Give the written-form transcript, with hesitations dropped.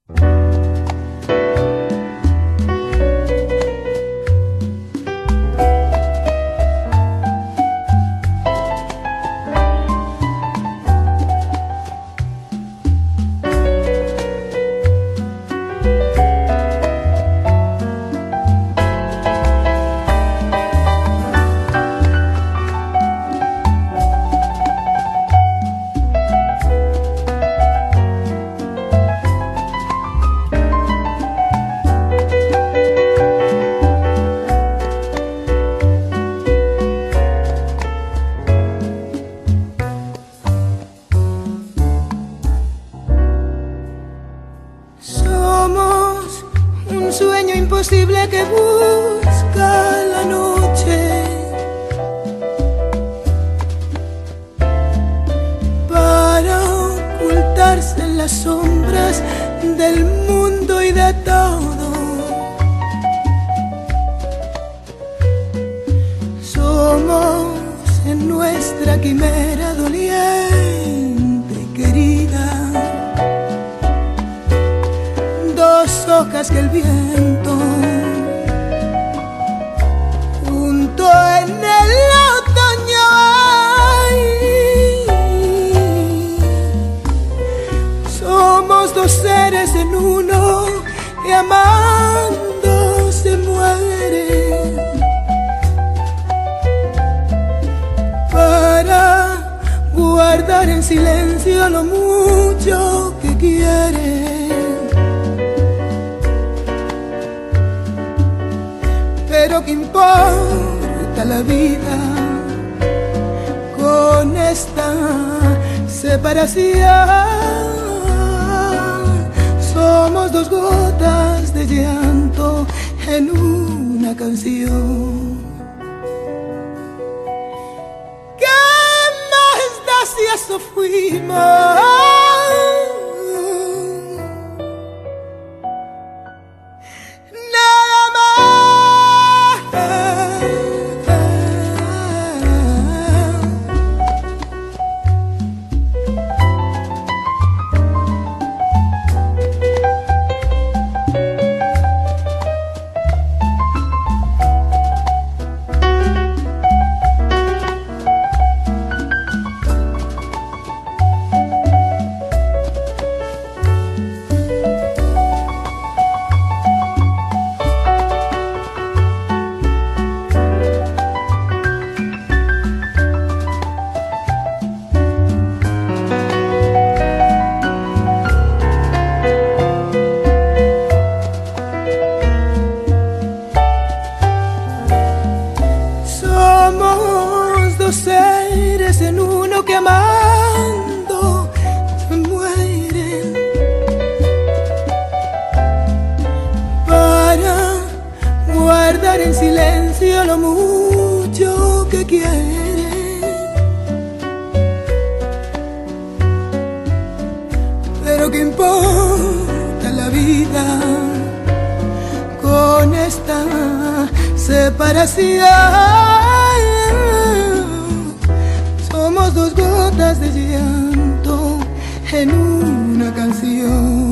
Un sueño imposible que busca la noche para ocultarse en las sombras del mundo y de todo. Somos en nuestra quimera doliente y querida dos hojas que el viento junto en el otoño hay. Somos dos seres en uno que amando se mueren para guardar en silencio lo mucho que quieren. Pero ¿qué importa la vida con esta separación? Somos dos gotas de llanto en una canción. ¿Qué más da si eso fuimos? Seres en uno que amando se mueren para guardar en silencio lo mucho que quieren. Pero ¿qué importa la vida con esta separación? Somos dos gotas de llanto en una canción.